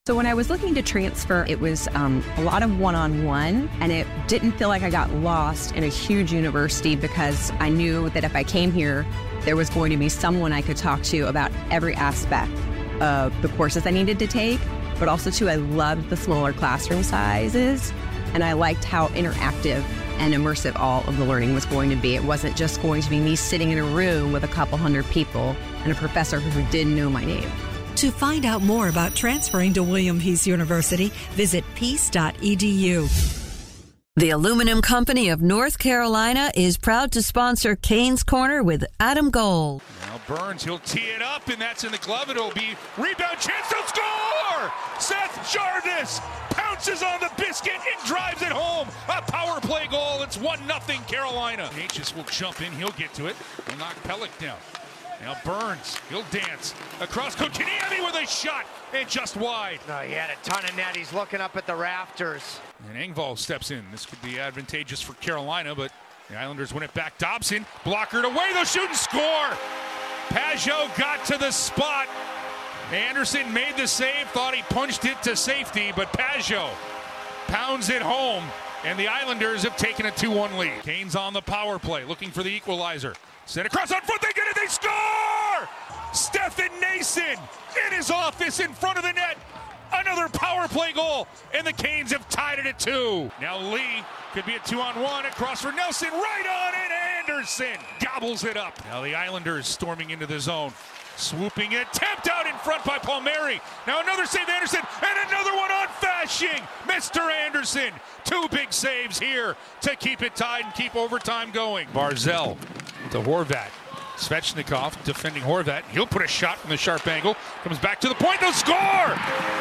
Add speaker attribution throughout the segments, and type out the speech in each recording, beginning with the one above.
Speaker 1: So when I was looking to transfer, it was a lot of one-on-one, and it didn't feel like I got lost in a huge university because I knew that if I came here, there was going to be someone I could talk to about every aspect of the courses I needed to take, but also too, I loved the smaller classroom sizes, and I liked how interactive and immersive all of the learning was going to be. It wasn't just going to be me sitting in a room with a couple hundred people and a professor who didn't know my name.
Speaker 2: To find out more about transferring to William Peace University, visit peace.edu.
Speaker 3: The Aluminum Company of North Carolina is proud to sponsor Canes Corner with Adam Gold.
Speaker 4: Now Burns, he'll tee it up, and that's in the glove. It'll be rebound chance to score! Seth Jarvis pounces on the biscuit and drives it home. A power play goal. It's 1-0 Carolina. Natchez will jump in. He'll get to it. He'll knock Pellick down. Now Burns, he'll dance across Kotkaniemi with a shot and just wide.
Speaker 5: No, he had a ton of net. He's looking up at the rafters.
Speaker 4: And Engvall steps in. This could be advantageous for Carolina, but the Islanders win it back. Dobson, blockered away. They'll shoot and score. Pajot got to the spot. Anderson made the save, thought he punched it to safety, but Pajot pounds it home, and the Islanders have taken a 2-1 lead. Canes on the power play, looking for the equalizer. Sent across on foot, they get it, they score! Stefan Nason in his office in front of the net. Another power play goal, and the Canes have tied it at 2. Now Lee could be a 2-on-1 across for Nelson, right on, and Anderson gobbles it up. Now the Islanders storming into the zone. Swooping it, tapped out in front by Palmieri. Now another save, Anderson, and another one on Fasching. Mr. Anderson, 2 big saves here to keep it tied and keep overtime going. Barzell to Horvat. Svechnikov defending Horvat. He'll put a shot from the sharp angle. Comes back to the point, they'll score!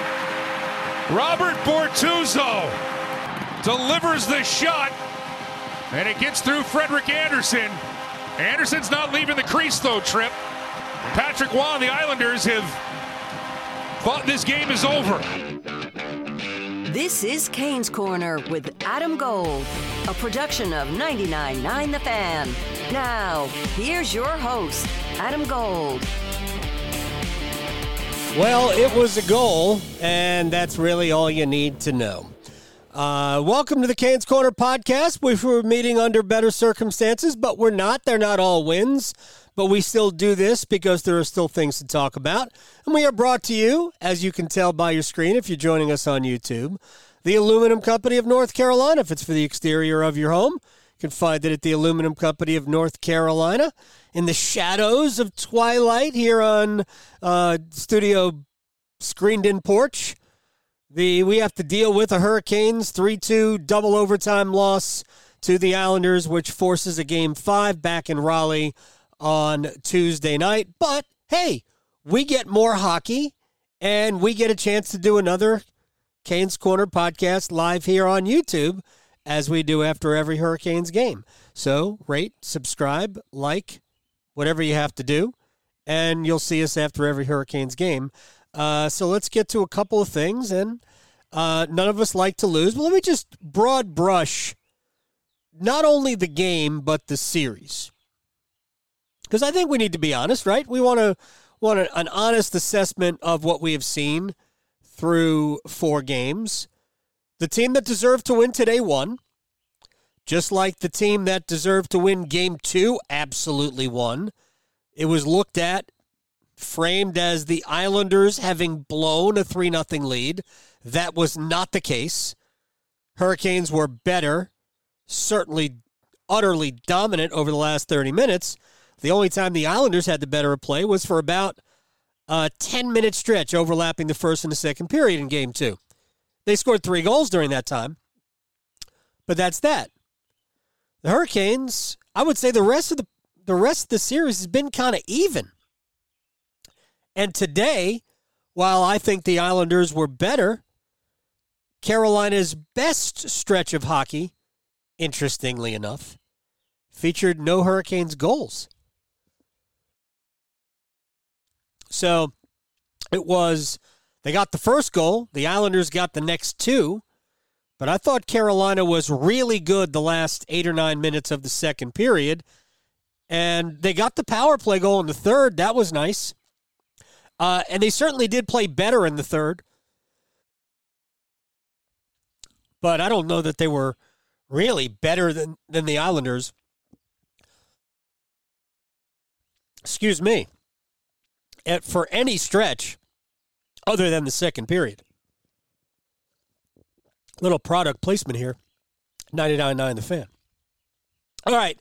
Speaker 4: Robert Bortuzzo delivers the shot, and it gets through Frederik Andersen. Anderson's not leaving the crease though, Trip. Patrick Waugh and the Islanders have thought this game is over.
Speaker 3: This is Canes Corner with Adam Gold, a production of 99.9 The Fan. Now, here's your host, Adam Gold.
Speaker 6: Well, it was a goal, and that's really all you need to know. Welcome to the Canes Corner podcast. We were meeting under better circumstances, but we're not. They're not all wins. But we still do this because there are still things to talk about. And we are brought to you, as you can tell by your screen if you're joining us on YouTube, the Aluminum Company of North Carolina. If it's for the exterior of your home, you can find it at the Aluminum Company of North Carolina in the shadows of twilight here on studio screened-in porch. We have to deal with a Hurricanes 3-2 double overtime loss to the Islanders, which forces a Game 5 back in Raleigh on Tuesday night. But, hey, we get more hockey, and we get a chance to do another Canes Corner podcast live here on YouTube, as we do after every Hurricanes game. So, rate, subscribe, like, whatever you have to do, and you'll see us after every Hurricanes game. So let's get to a couple of things, and none of us like to lose. But let me just broad brush not only the game, but the series. Because I think we need to be honest, right? We want an honest assessment of what we have seen through 4 games. The team that deserved to win today won. Just like the team that deserved to win Game 2 absolutely won. It was looked at, framed as the Islanders having blown a 3-0 lead. That was not the case. Hurricanes were better, certainly utterly dominant over the last 30 minutes. The only time the Islanders had the better of play was for about a 10-minute stretch overlapping the first and the second period in Game 2. They scored 3 goals during that time, but that's that. The Hurricanes, I would say the rest of the series has been kind of even. And today, while I think the Islanders were better, Carolina's best stretch of hockey, interestingly enough, featured no Hurricanes goals. So they got the first goal. The Islanders got the next 2. But I thought Carolina was really good the last 8 or 9 minutes of the second period. And they got the power play goal in the third. That was nice. And they certainly did play better in the third. but I don't know that they were really better than the Islanders. Excuse me. For any stretch other than the second period. Little product placement here. 99.9 The Fan. All right.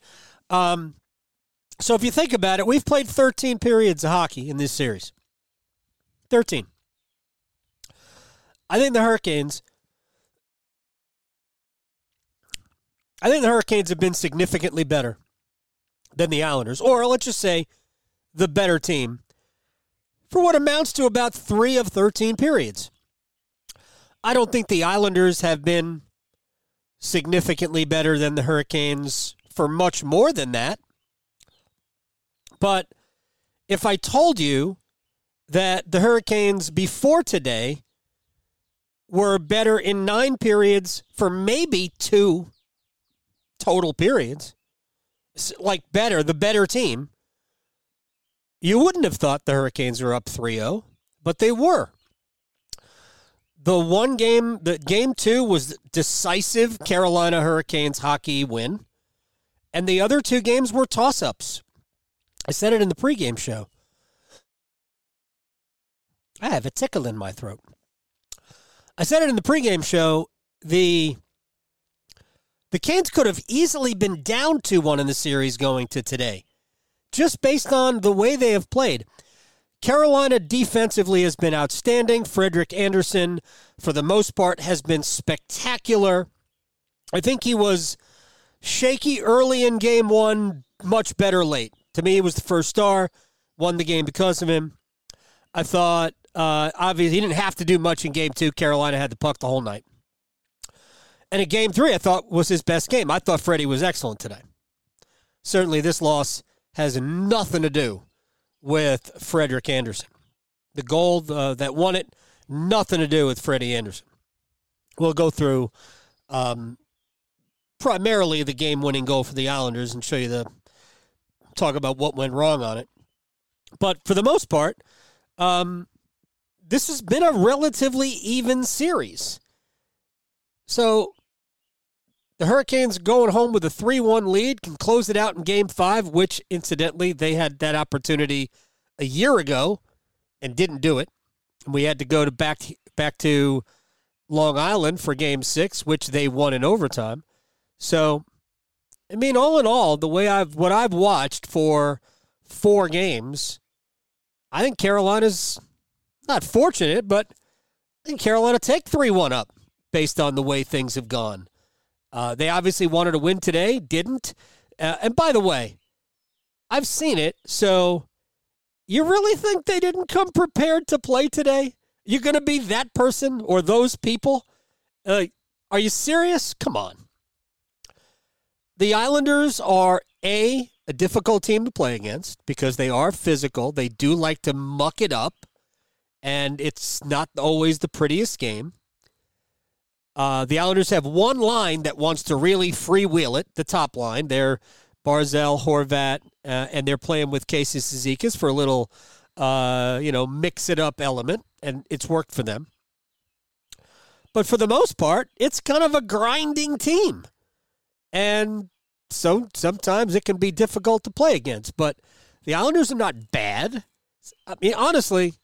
Speaker 6: So if you think about it, we've played 13 periods of hockey in this series. 13. I think the Hurricanes have been significantly better than the Islanders, or let's just say the better team, for what amounts to about 3 of 13 periods. I don't think the Islanders have been significantly better than the Hurricanes for much more than that. But if I told you that the Hurricanes before today were better in 9 periods for maybe 2 total periods, like the better team, you wouldn't have thought the Hurricanes were up 3-0, but they were. The game 2 was decisive Carolina Hurricanes hockey win, and the other 2 games were toss-ups. I said it in the pregame show. I have a tickle in my throat. I said it in the pregame show. The Canes could have easily been down 2-1 in the series going to today, just based on the way they have played. Carolina defensively has been outstanding. Frederik Andersen, for the most part, has been spectacular. I think he was shaky early in game 1, much better late. To me, he was the first star, won the game because of him. I thought, obviously, he didn't have to do much in game 2. Carolina had the puck the whole night. And in game 3, I thought was his best game. I thought Freddie was excellent today. Certainly, this loss has nothing to do with Frederik Andersen. The goal that won it, nothing to do with Freddie Andersen. We'll go through primarily the game-winning goal for the Islanders and show you talk about what went wrong on it. But for the most part, this has been a relatively even series. So the Hurricanes going home with a 3-1 lead can close it out in Game 5, which, incidentally, they had that opportunity a year ago and didn't do it. And we had to go back to Long Island for Game 6, which they won in overtime. So, I mean, all in all, what I've watched for 4 games, I think Carolina's not fortunate, but I think Carolina take 3-1 up based on the way things have gone. They obviously wanted to win today, didn't. And by the way, I've seen it, so you really think they didn't come prepared to play today? You're going to be that person or those people? Are you serious? Come on. The Islanders are, a difficult team to play against because they are physical. They do like to muck it up, and it's not always the prettiest game. The Islanders have one line that wants to really freewheel it, the top line. They're Barzal, Horvat, and they're playing with Casey Cizikas for a little, mix-it-up element, and it's worked for them. But for the most part, it's kind of a grinding team. And so sometimes it can be difficult to play against. But the Islanders are not bad. I mean, honestly,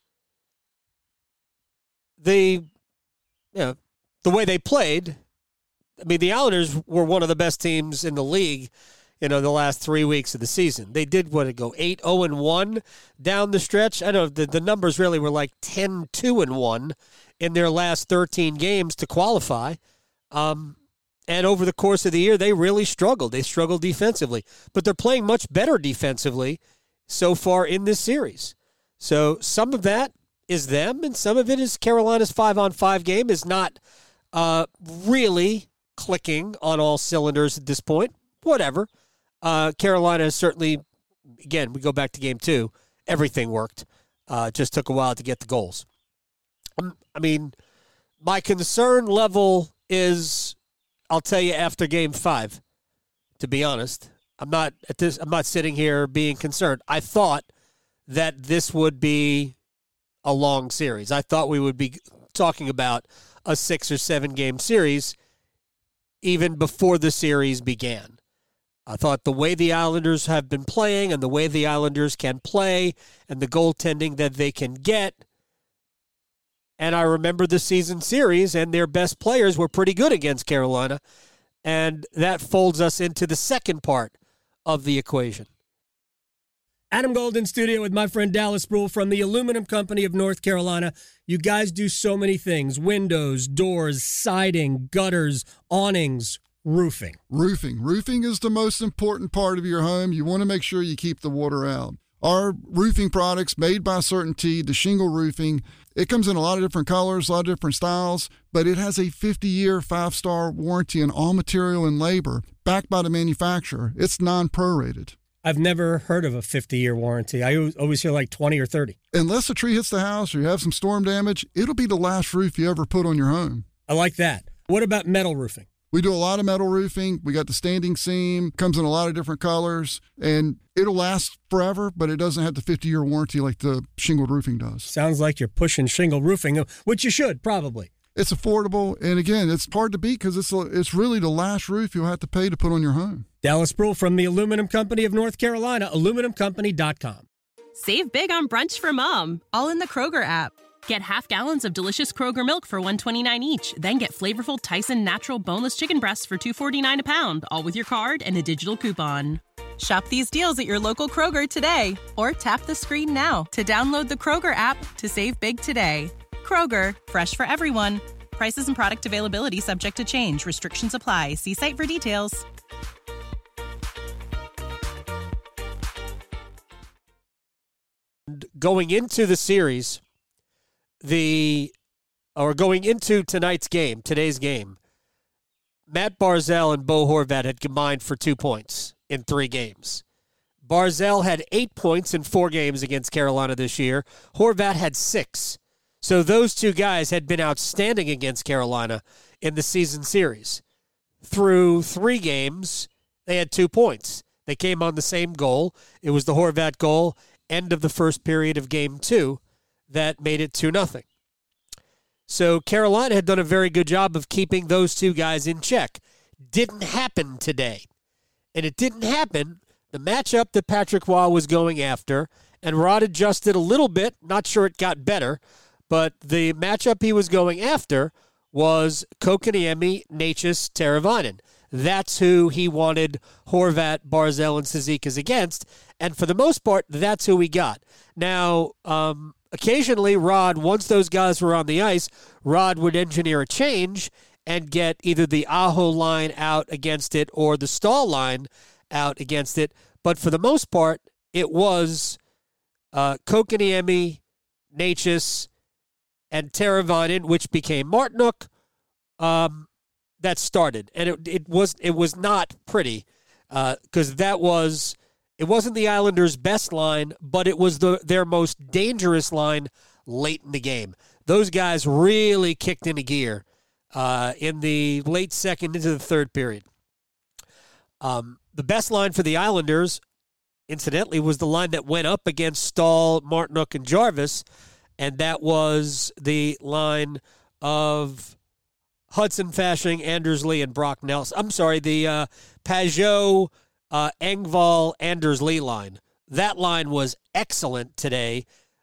Speaker 6: the way they played, I mean, the Islanders were one of the best teams in the league, the last 3 weeks of the season. They did, 8-0-1 down the stretch? I know the numbers really were like 10-2-1 in their last 13 games to qualify. And over the course of the year, they really struggled. They struggled defensively. But they're playing much better defensively so far in this series. So some of that is them, and some of it is Carolina's 5-on-5 game is not really clicking on all cylinders at this point. Whatever. Carolina has certainly, again, we go back to game 2, everything worked. Just took a while to get the goals. I mean, my concern level is, I'll tell you after game 5, to be honest. I'm not sitting here being concerned. I thought that this would be a long series. I thought we would be talking about a 6 or 7 game series even before the series began. I thought the way the Islanders have been playing and the way the Islanders can play and the goaltending that they can get, and I remember the season series and their best players were pretty good against Carolina, and that folds us into the second part of the equation. Adam Gold in studio with my friend Dallas Brule from the Aluminum Company of North Carolina. You guys do so many things: windows, doors, siding, gutters, awnings, roofing.
Speaker 7: Roofing is the most important part of your home. You want to make sure you keep the water out. Our roofing products made by CertainTeed, the shingle roofing, it comes in a lot of different colors, a lot of different styles, but it has a 50-year, 5-star warranty on all material and labor, backed by the manufacturer. It's non-prorated.
Speaker 6: I've never heard of a 50-year warranty. I always hear like 20 or 30.
Speaker 7: Unless a tree hits the house or you have some storm damage, it'll be the last roof you ever put on your home.
Speaker 6: I like that. What about metal roofing?
Speaker 7: We do a lot of metal roofing. We got the standing seam, comes in a lot of different colors, and it'll last forever, but it doesn't have the 50-year warranty like the shingled roofing does.
Speaker 6: Sounds like you're pushing shingle roofing, which you should, probably.
Speaker 7: It's affordable, and again, it's hard to beat because it's really the last roof you'll have to pay to put on your home.
Speaker 6: Dallas Brule from the Aluminum Company of North Carolina, aluminumcompany.com.
Speaker 8: Save big on brunch for mom, all in the Kroger app. Get half gallons of delicious Kroger milk for $1.29 each. Then get flavorful Tyson natural boneless chicken breasts for $2.49 a pound, all with your card and a digital coupon. Shop these deals at your local Kroger today, or tap the screen now to download the Kroger app to save big today. Kroger, fresh for everyone. Prices and product availability subject to change. Restrictions apply. See site for details.
Speaker 6: Going into the series, going into today's game, Matt Barzal and Bo Horvat had combined for 2 points in 3 games. Barzal had 8 points in 4 games against Carolina this year. Horvat had 6. So those two guys had been outstanding against Carolina in the season series. Through 3 games, they had 2 points. They came on the same goal. It was the Horvat goal, end of the first period of Game 2, that made it 2-0. So Carolina had done a very good job of keeping those two guys in check. Didn't happen today. And it didn't happen. The matchup that Patrick Roy was going after, and Rod adjusted a little bit, not sure it got better, but the matchup he was going after was Kotkaniemi, Necas, Teravainen. That's who he wanted Horvat, Barzal, and Cizikas against, and for the most part, that's who we got. Now, occasionally, Rod, once those guys were on the ice, Rod would engineer a change and get either the Aho line out against it or the Stahl line out against it. But for the most part, it was Kotkaniemi, Necas, and Teravainen, which became Martinook, that started. And it was not pretty because it wasn't the Islanders' best line, but it was their most dangerous line late in the game. Those guys really kicked into gear in the late second into the third period. The best line for the Islanders, incidentally, was the line that went up against Stahl, Martinook, and Jarvis, and that was the line of Hudson, Fasching, Anders Lee, and Brock Nelson. I'm sorry, the Pajot, Engvall, Anders Lee line. That line was excellent today.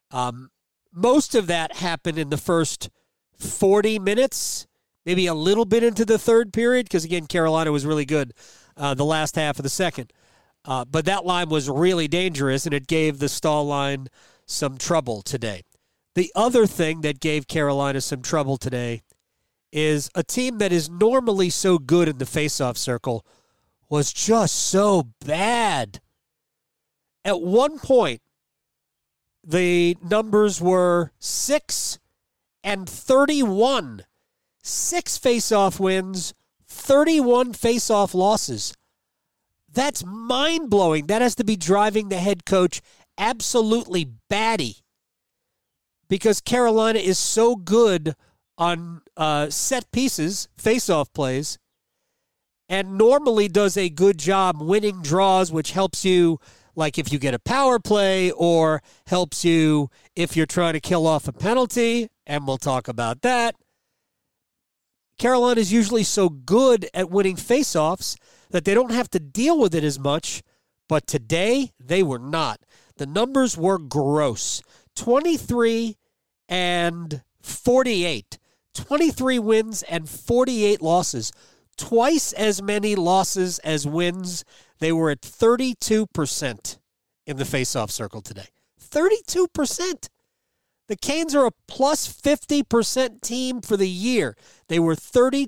Speaker 6: Most of that happened in the first 40 minutes, maybe a little bit into the third period, because, again, Carolina was really good the last half of the second. But that line was really dangerous, and it gave the Stahl line some trouble today. The other thing that gave Carolina some trouble today is a team that is normally so good in the faceoff circle was just so bad. At one point, the numbers were 6 and 31. 6 faceoff wins, 31 faceoff losses. That's mind-blowing. That has to be driving the head coach absolutely batty because Carolina is so good on set pieces, face-off plays, and normally does a good job winning draws, which helps you, like if you get a power play, or helps you if you're trying to kill off a penalty, and we'll talk about that. Carolina's usually so good at winning faceoffs that they don't have to deal with it as much, but today they were not. The numbers were gross. 23 and 48. 23 wins and 48 losses. Twice as many losses as wins. They were at 32% in the faceoff circle today. 32%. The Canes are a plus 50% team for the year. They were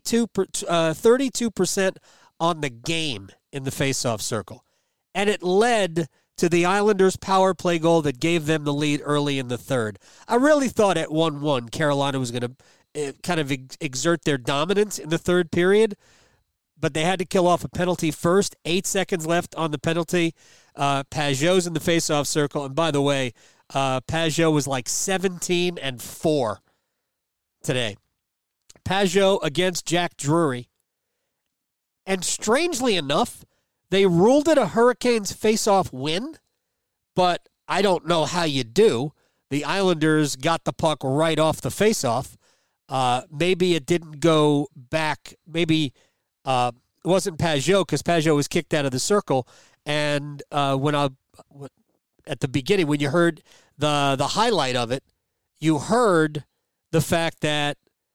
Speaker 6: 32% on the game in the faceoff circle. And it led to the Islanders' power play goal that gave them the lead early in the third. I really thought at 1-1 Carolina was going to kind of exert their dominance in the third period, but they had to kill off a penalty first. 8 seconds left on the penalty. Pageau's in the faceoff circle. And by the way, Pageau was like 17-4 today. Pageau against Jack Drury. And strangely enough, they ruled it a Hurricanes face-off win, but I don't know how you do. The Islanders got the puck right off the face-off. Maybe it didn't go back. Maybe it wasn't Pageau because Pageau was kicked out of the circle. And at the beginning, when you heard the highlight of it, you heard the fact that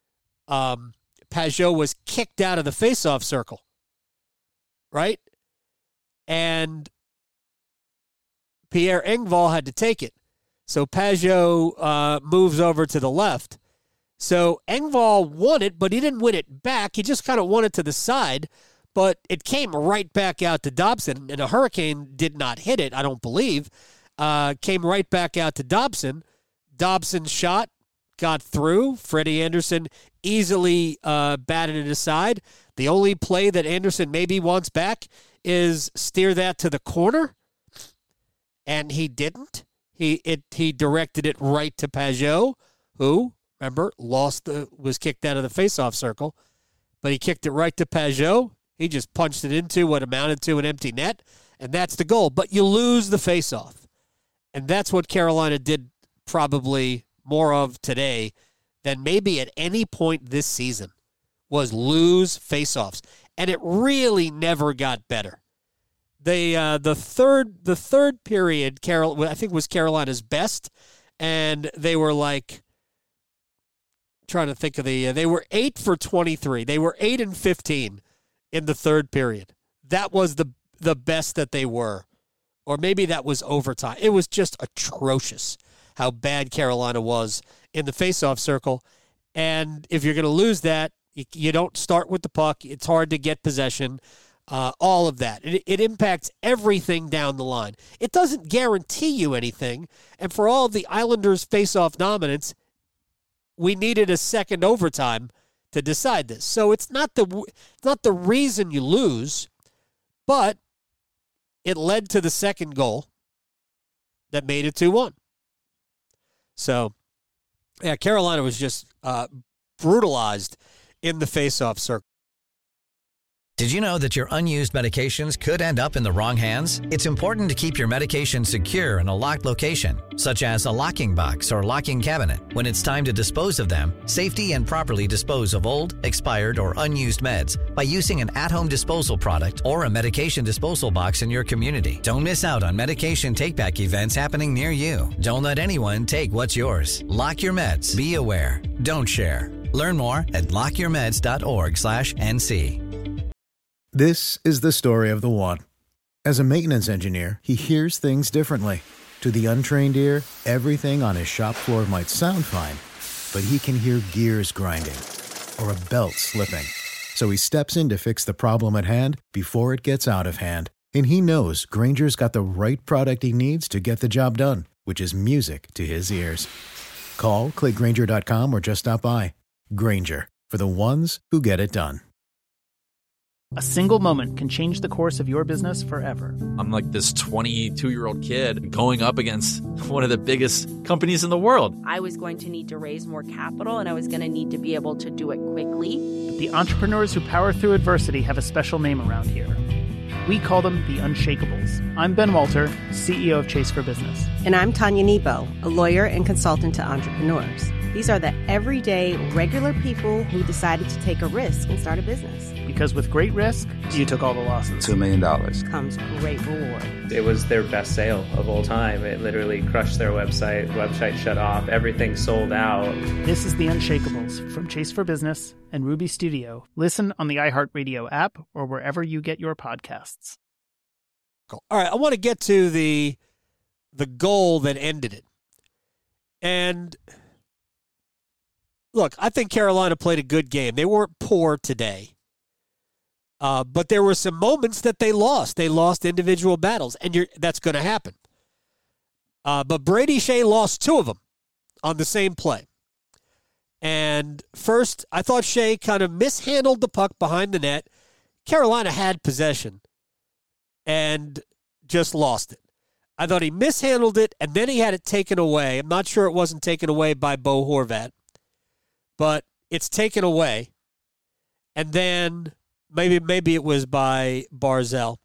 Speaker 6: Pageau was kicked out of the face-off circle. Right? And Pierre Engvall had to take it. So Pageau moves over to the left. So Engvall won it, but he didn't win it back. He just kind of won it to the side, but it came right back out to Dobson, and a Hurricane did not hit it, I don't believe. Came right back out to Dobson. Dobson's shot got through. Freddie Anderson easily batted it aside. The only play that Anderson maybe wants back is steer that to the corner, and he didn't. He directed it right to Pageau, who, remember, was kicked out of the faceoff circle, but he kicked it right to Pageau. He just punched it into what amounted to an empty net, and that's the goal. But you lose the faceoff, and that's what Carolina did probably more of today than maybe at any point this season, was lose faceoffs, and it really never got better. The third period, I think, was Carolina's best, and they were like, trying to think of they were 8 for 23. They were 8 and 15 in the third period. That was the best that they were, or maybe that was overtime. It was just atrocious how bad Carolina was in the faceoff circle, and if you're going to lose that, you don't start with the puck. It's hard to get possession. All of that. It impacts everything down the line. It doesn't guarantee you anything. And for all of the Islanders' face-off dominance, we needed a second overtime to decide this. So it's not the reason you lose, but it led to the second goal that made it 2-1. So, yeah, Carolina was just brutalized in the face-off circle.
Speaker 9: Did you know that your unused medications could end up in the wrong hands? It's important to keep your medication secure in a locked location, such as a locking box or locking cabinet. When it's time to dispose of them, safety and properly dispose of old, expired, or unused meds by using an at-home disposal product or a medication disposal box in your community. Don't miss out on medication take-back events happening near you. Don't let anyone take what's yours. Lock your meds. Be aware. Don't share. Learn more at lockyourmeds.org/NC.
Speaker 10: This is the story of the one. As a maintenance engineer, he hears things differently. To the untrained ear, everything on his shop floor might sound fine, but he can hear gears grinding or a belt slipping. So he steps in to fix the problem at hand before it gets out of hand. And he knows Grainger's got the right product he needs to get the job done, which is music to his ears. Call, click Grainger.com, or just stop by. Grainger, for the ones who get it done.
Speaker 11: A single moment can change the course of your business forever.
Speaker 12: I'm like this 22-year-old kid going up against one of the biggest companies in the world.
Speaker 13: I was going to need to raise more capital, and I was going to need to be able to do it quickly.
Speaker 11: But the entrepreneurs who power through adversity have a special name around here. We call them the Unshakables. I'm Ben Walter, CEO of Chase for Business.
Speaker 14: And I'm Tanya Nebo, a lawyer and consultant to entrepreneurs.
Speaker 13: These are the everyday, regular people who decided to take a risk and start a business.
Speaker 11: Because with great risk, you took all the losses.
Speaker 14: $2 million.
Speaker 13: Comes great reward.
Speaker 15: It was their best sale of all time. It literally crushed their website. Website shut off. Everything sold out.
Speaker 11: This is The Unshakables from Chase for Business and Ruby Studio. Listen on the iHeartRadio app or wherever you get your podcasts.
Speaker 6: All right, I want to get to the goal that ended it. And look, I think Carolina played a good game. They weren't poor today. But there were some moments that they lost. They lost individual battles, and that's going to happen. But Brady Shea lost 2 of them on the same play. And first, I thought Shea kind of mishandled the puck behind the net. Carolina had possession and just lost it. I thought he mishandled it, and then he had it taken away. I'm not sure it wasn't taken away by Bo Horvat, but it's taken away. And then maybe it was by Barzal.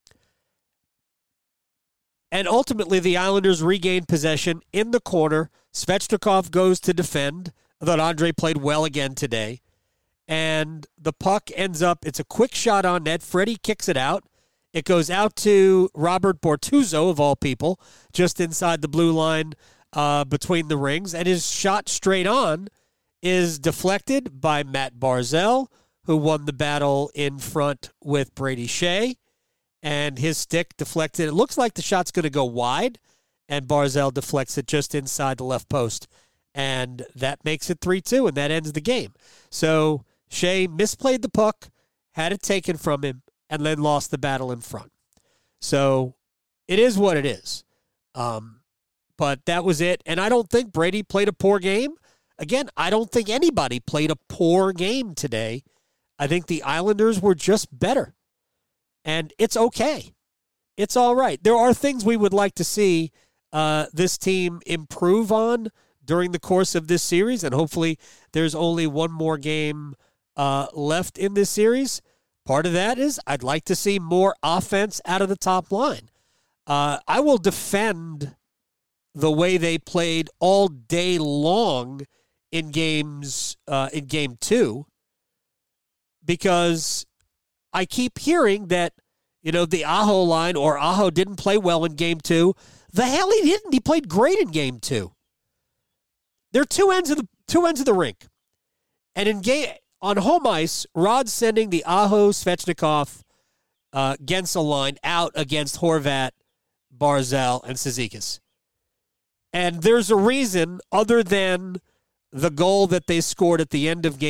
Speaker 6: And ultimately, the Islanders regained possession in the corner. Svechnikov goes to defend. I thought Andre played well again today. And the puck ends up, it's a quick shot on net. Freddie kicks it out. It goes out to Robert Bortuzzo, of all people, just inside the blue line between the rings. And his shot straight on is deflected by Matt Barzal, who won the battle in front with Brady Shea. And his stick deflected. It looks like the shot's going to go wide, and Barzal deflects it just inside the left post. And that makes it 3-2, and that ends the game. So Shea misplayed the puck, had it taken from him, and then lost the battle in front. So it is what it is. But that was it. And I don't think Brady played a poor game. Again, I don't think anybody played a poor game today. I think the Islanders were just better. And it's okay. It's all right. There are things we would like to see this team improve on during the course of this series, and hopefully there's only one more game left in this series. Part of that is I'd like to see more offense out of the top line. I will defend the way they played all day long in Game 2, because I keep hearing that, the Aho line or Aho didn't play well in Game 2. The hell he didn't. He played great in Game 2. They're two ends of the rink. And on home ice, Rod's sending the Aho, Svechnikov, Gensel line out against Horvat, Barzal, and Cizikas. And there's a reason other than the goal that they scored at the end of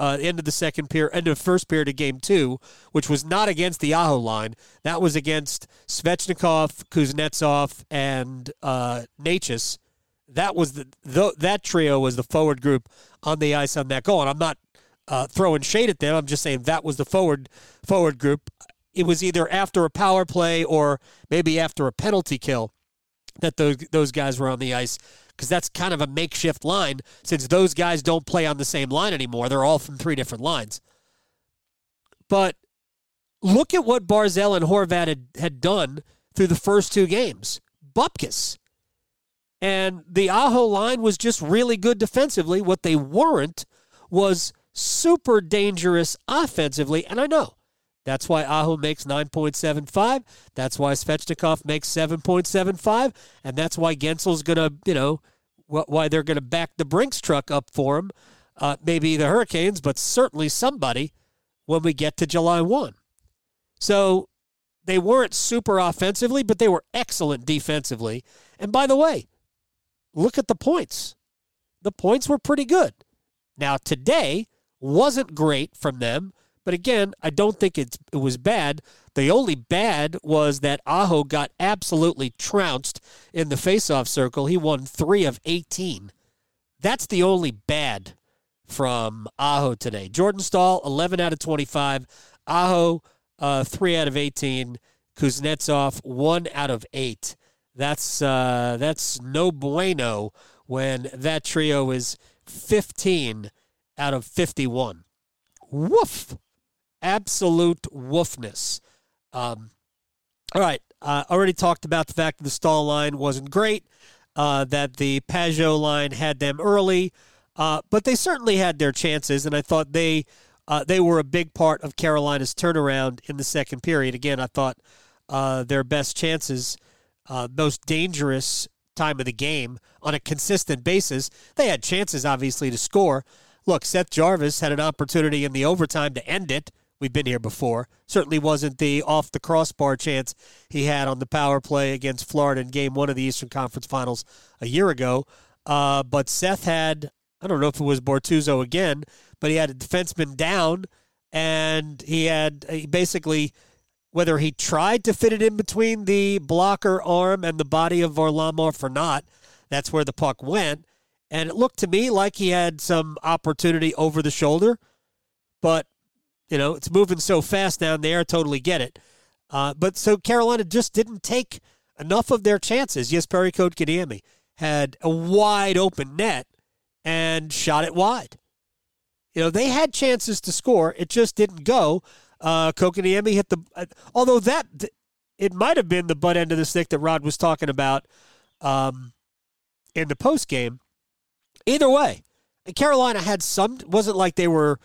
Speaker 6: the first period of Game 2, which was not against the Aho line. That was against Svechnikov, Kuznetsov, and Necas. That was that trio was the forward group on the ice on that goal. And I'm not throwing shade at them. I'm just saying that was the forward group. It was either after a power play or maybe after a penalty kill that those guys were on the ice, because that's kind of a makeshift line since those guys don't play on the same line anymore. They're all from 3 different lines. But look at what Barzal and Horvat had done through the first 2 games. Bupkis. And the Aho line was just really good defensively. What they weren't was super dangerous offensively. And I know that's why Aho makes 9.75. That's why Svechnikov makes 7.75. And that's why Gensel's going to, why they're going to back the Brinks truck up for him. Maybe the Hurricanes, but certainly somebody when we get to July 1. So they weren't super offensively, but they were excellent defensively. And by the way, look at the points. The points were pretty good. Now, today wasn't great from them, but again, I don't think it was bad. The only bad was that Aho got absolutely trounced in the faceoff circle. He won 3 of 18. That's the only bad from Aho today. Jordan Staal, 11 out of 25. Aho, 3 out of 18. Kuznetsov, 1 out of 8. That's no bueno when that trio is 15 out of 51. Woof. Absolute woofness. All right. Already talked about the fact that the Staal line wasn't great, that the Pajot line had them early. But they certainly had their chances, and I thought they were a big part of Carolina's turnaround in the second period. Again, I thought their best chances, most dangerous time of the game on a consistent basis. They had chances, obviously, to score. Look, Seth Jarvis had an opportunity in the overtime to end it. We've been here before. Certainly wasn't the off-the-crossbar chance he had on the power play against Florida in Game 1 of the Eastern Conference Finals a year ago. But Seth had, I don't know if it was Bortuzzo again, but he had a defenseman down, and he basically, whether he tried to fit it in between the blocker arm and the body of Varlamov or not, that's where the puck went. And it looked to me like he had some opportunity over the shoulder, but it's moving so fast down there. I totally get it. But so Carolina just didn't take enough of their chances. Jesperi Kotkaniemi had a wide open net and shot it wide. They had chances to score. It just didn't go. Kotkaniemi hit although it might have been the butt end of the stick that Rod was talking about in the postgame. Either way, Carolina had wasn't like they were,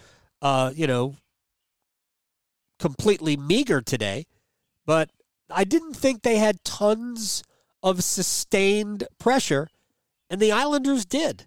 Speaker 6: completely meager today, but I didn't think they had tons of sustained pressure, and the Islanders did.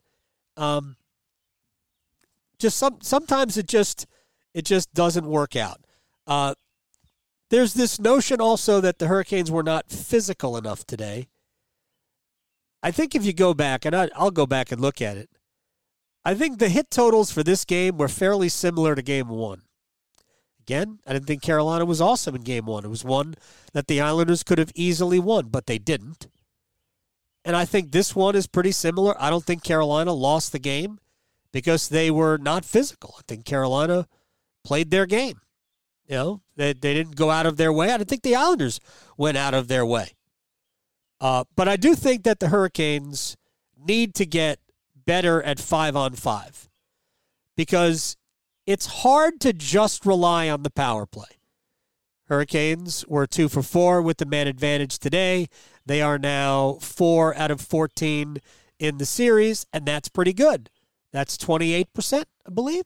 Speaker 6: Sometimes it just doesn't work out. There's this notion also that the Hurricanes were not physical enough today. I think if you go back, and I'll go back and look at it, I think the hit totals for this game were fairly similar to Game 1. Again, I didn't think Carolina was awesome in Game 1. It was one that the Islanders could have easily won, but they didn't. And I think this one is pretty similar. I don't think Carolina lost the game because they were not physical. I think Carolina played their game. They didn't go out of their way. I don't think the Islanders went out of their way. But I do think that the Hurricanes need to get better at 5-on-5 because it's hard to just rely on the power play. Hurricanes were 2 for 4 with the man advantage today. They are now 4 out of 14 in the series, and that's pretty good. That's 28%, I believe,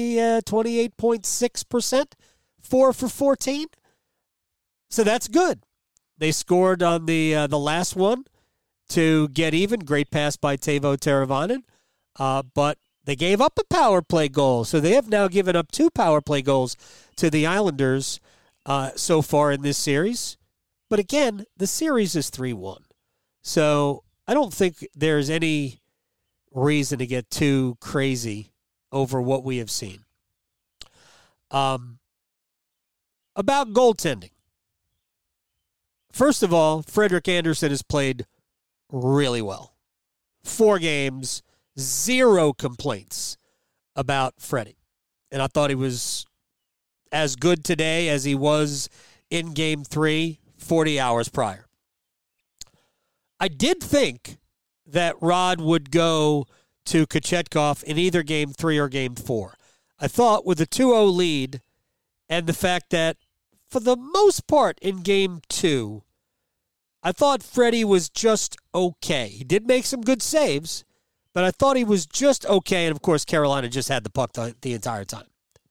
Speaker 6: 28.6%, 4 for 14. So that's good. They scored on the last one to get even. Great pass by Teuvo Teravainen. But they gave up a power play goal. So they have now given up 2 power play goals to the Islanders so far in this series. But again, the series is 3-1. So I don't think there's any reason to get too crazy over what we have seen. About goaltending. First of all, Frederik Andersen has played really well. 4 games, 0 complaints about Freddie. And I thought he was as good today as he was in Game 3, 40 hours prior. I did think that Rod would go to Kochetkov in either Game 3 or Game 4. I thought with a 2-0 lead and the fact that for the most part in Game 2, I thought Freddie was just okay. He did make some good saves, but I thought he was just okay. And, of course, Carolina just had the puck the entire time.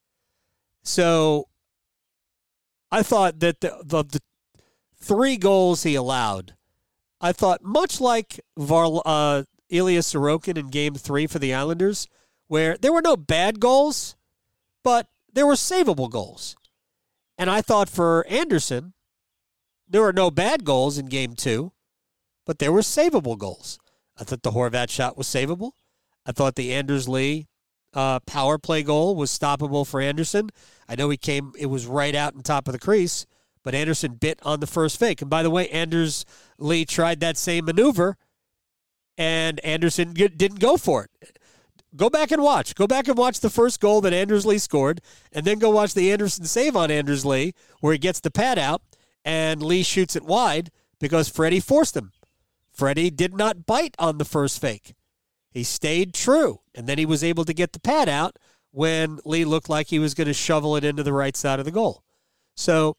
Speaker 6: So I thought that the 3 goals he allowed, I thought much like Ilya Sorokin in Game 3 for the Islanders, where there were no bad goals, but there were savable goals. And I thought for Andersen, there were no bad goals in Game 2, but there were savable goals. I thought the Horvat shot was savable. I thought the Anders Lee power play goal was stoppable for Andersen. I know it was right out on top of the crease, but Andersen bit on the first fake. And by the way, Anders Lee tried that same maneuver, and Andersen didn't go for it. Go back and watch. Go back and watch the first goal that Anders Lee scored, and then go watch the Andersen save on Anders Lee, where he gets the pad out, and Lee shoots it wide because Freddie forced him. Freddie did not bite on the first fake. He stayed true, and then he was able to get the pad out when Lee looked like he was going to shovel it into the right side of the goal. So,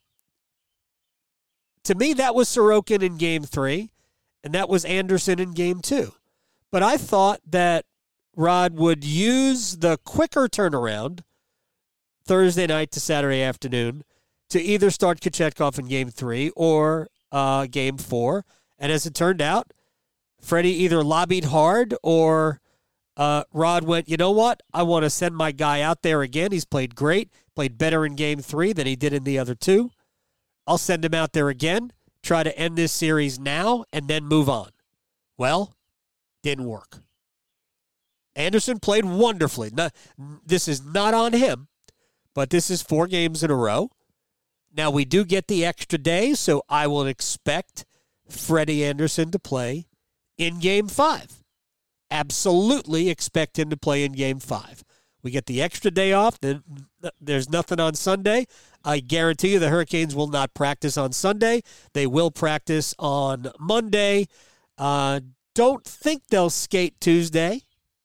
Speaker 6: to me, that was Sorokin in Game 3, and that was Andersen in Game 2. But I thought that Rod would use the quicker turnaround, Thursday night to Saturday afternoon, to either start Kochetkov in Game 3 or Game 4. And as it turned out, Freddie either lobbied hard or Rod went, you know what? I want to send my guy out there again. He's played great, played better in Game 3 than he did in the other two. I'll send him out there again, try to end this series now, and then move on. Well, didn't work. Anderson played wonderfully. This is not on him, but this is 4 games in a row. Now, we do get the extra day, so I will expect Freddie Anderson to play in Game 5. Absolutely expect him to play in Game 5. We get the extra day off. Then there's nothing on Sunday. I guarantee you the Hurricanes will not practice on Sunday. They will practice on Monday. Don't think they'll skate Tuesday.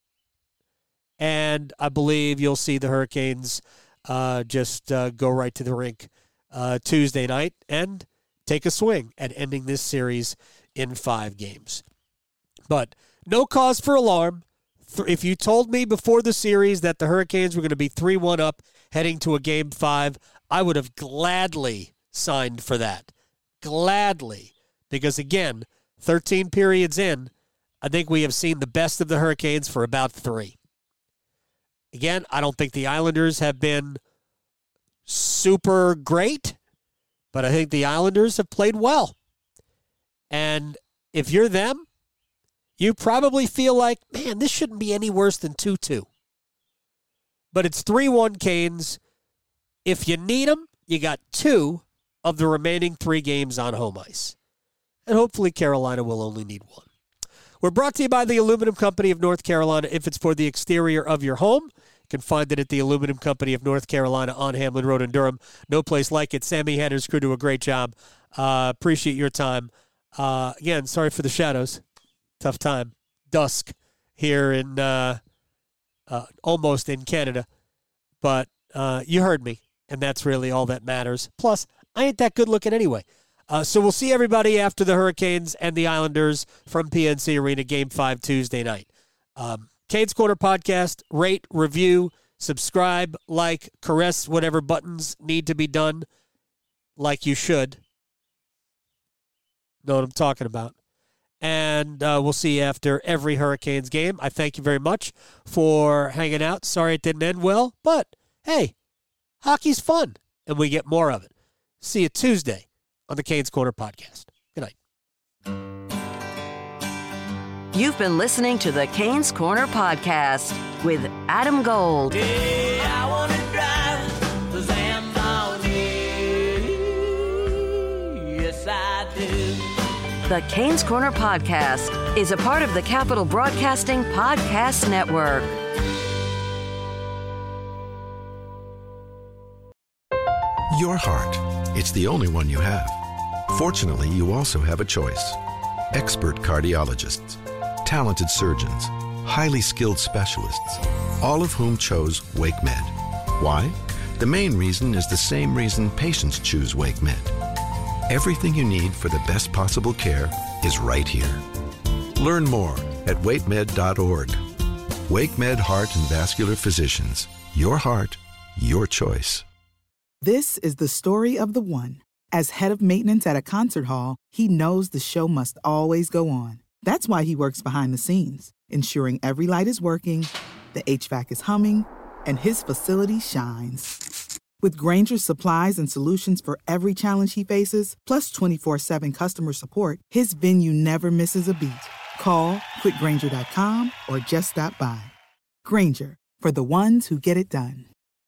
Speaker 6: And I believe you'll see the Hurricanes just go right to the rink Tuesday night and take a swing at ending this series in 5 games. But no cause for alarm. If you told me before the series that the Hurricanes were going to be 3-1 up heading to a Game 5, I would have gladly signed for that. Gladly. Because, again, 13 periods in, I think we have seen the best of the Hurricanes for about 3. Again, I don't think the Islanders have been super great, but I think the Islanders have played well. And if you're them, you probably feel like, man, this shouldn't be any worse than 2-2. But it's 3-1 Canes. If you need them, you got 2 of the remaining 3 games on home ice. And hopefully Carolina will only need 1. We're brought to you by the Aluminum Company of North Carolina. If it's for the exterior of your home, you can find it at the Aluminum Company of North Carolina on Hamlin Road in Durham. No place like it. Sammy and his crew do a great job. Appreciate your time. Again, sorry for the shadows. Tough time. Dusk here in almost in Canada. But you heard me, and that's really all that matters. Plus, I ain't that good looking anyway. So we'll see everybody after the Hurricanes and the Islanders from PNC Arena, Game 5 Tuesday night. Canes Corner Podcast, rate, review, subscribe, like, caress, whatever buttons need to be done like you should. Know what I'm talking about. And we'll see you after every Hurricanes game. I thank you very much for hanging out. Sorry it didn't end well, but hey, hockey's fun, and we get more of it. See you Tuesday on the Canes Corner Podcast. Good night.
Speaker 3: You've been listening to the Canes Corner Podcast with Adam Gold.
Speaker 14: Yeah, I want to drive the Zamboni. Yes, I do.
Speaker 3: The Canes Corner Podcast is a part of the Capital Broadcasting Podcast Network.
Speaker 16: Your heart. It's the only one you have. Fortunately, you also have a choice. Expert cardiologists, talented surgeons, highly skilled specialists, all of whom chose WakeMed. Why? The main reason is the same reason patients choose WakeMed. Everything you need for the best possible care is right here. Learn more at wakemed.org. WakeMed Heart and Vascular Physicians. Your heart, your choice.
Speaker 17: This is the story of the one. As head of maintenance at a concert hall, he knows the show must always go on. That's why he works behind the scenes, ensuring every light is working, the HVAC is humming, and his facility shines. With Grainger's supplies and solutions for every challenge he faces, plus 24/7 customer support, his venue never misses a beat. Call quickgrainger.com or just stop by. Grainger, for the ones who get it done.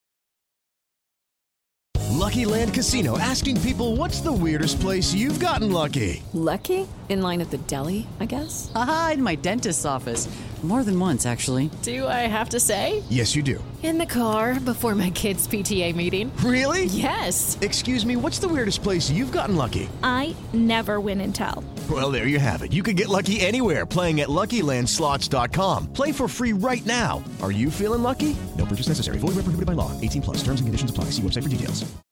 Speaker 18: Lucky Land Casino, asking people, what's the weirdest place you've gotten lucky?
Speaker 19: Lucky? In line at the deli, I guess?
Speaker 20: Aha, in my dentist's office. More than once, actually.
Speaker 19: Do I have to say?
Speaker 18: Yes, you do.
Speaker 19: In the car before my kids' PTA meeting.
Speaker 18: Really?
Speaker 19: Yes.
Speaker 18: Excuse me, what's the weirdest place you've gotten lucky?
Speaker 21: I never win and tell.
Speaker 18: Well, there you have it. You can get lucky anywhere, playing at LuckyLandSlots.com. Play for free right now. Are you feeling lucky? No purchase necessary. Void where prohibited by law. 18+. Terms and conditions apply. See website for details.